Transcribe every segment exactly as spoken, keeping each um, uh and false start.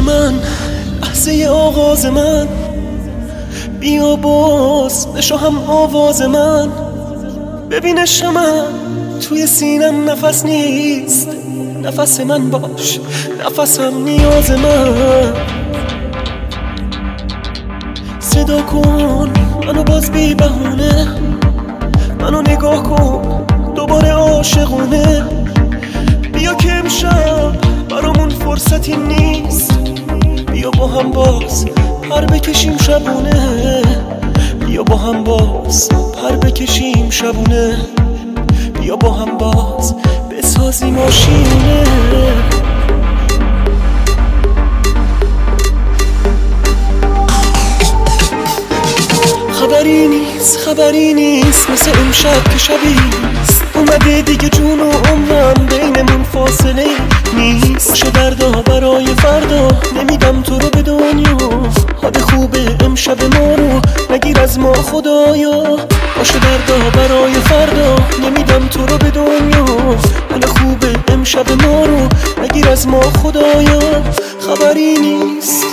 من، لحظه آغاز من، بیا باز بشو هم آواز من. ببینش من توی سینم نفس نیست، نفس من باش، نفسم نیاز من. صدا کن منو باز بی بهونه، منو نگاه کن دوباره عاشقونه. بیا که امشب برامون فرصتی نیست، بیا با هم باز پر بکشیم شبونه. بیا با هم باز پر بکشیم شبونه. بیا با هم باز بسازیم آشیونه. خبری نیست خبری نیست مثل امشب که شبیست. اومده دیگه جون و عمرم بینمون فاصله نیست. باشه دردا برای فردا، نمیدم تو رو به دنیا. حال خوبه امشب ما رو نگیر از ما خدایا. باشه دردا برای فردا، نمیدم تو رو به دنیا. حال خوبه امشب ما رو نگیر از ما خدایا. خبری نیست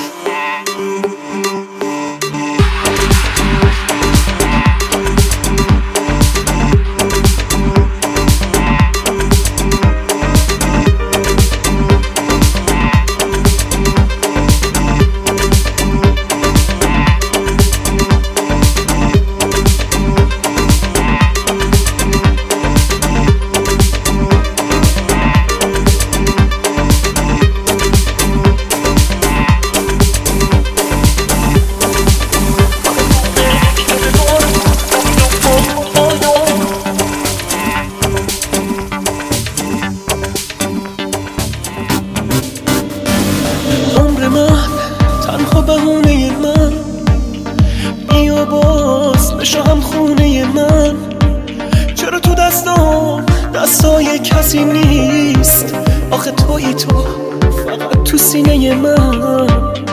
بهونه من. بیا باز بشو هم خونه من. چرا تو دستام دستای کسی نیست؟ آخه تویی تو فقط تو سینه من.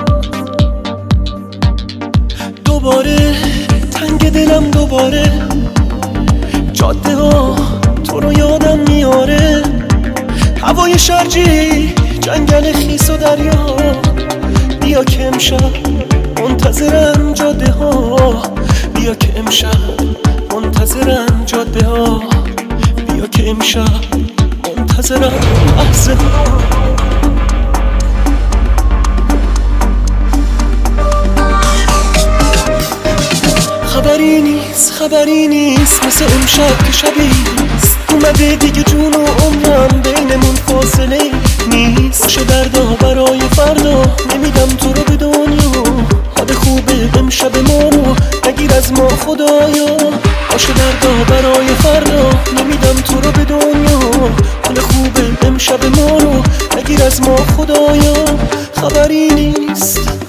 دوباره تنگ دلم دوباره، جاده ها تو رو یادم میاره. هوای شرجی جنگل خیس و دریا. بیا که امشب منتظرم جاده ها. بیا که امشب منتظرم جاده ها. بیا که امشب منتظرم لحظه ها. خبری نیست خبری نیست مثل امشب که شبیست. اومده دیگه جون و عمرم بینمون فاصله نیست. باشه دردا برای فردا، نمیدم تو رو به دنیا. حال خوبه امشب ما رو نگیر از ما خدایا. باشه دردا برای فردا، نمیدم تو رو به دنیا. حال خوبه امشب ما رو نگیر از ما خدایا. خبری نیست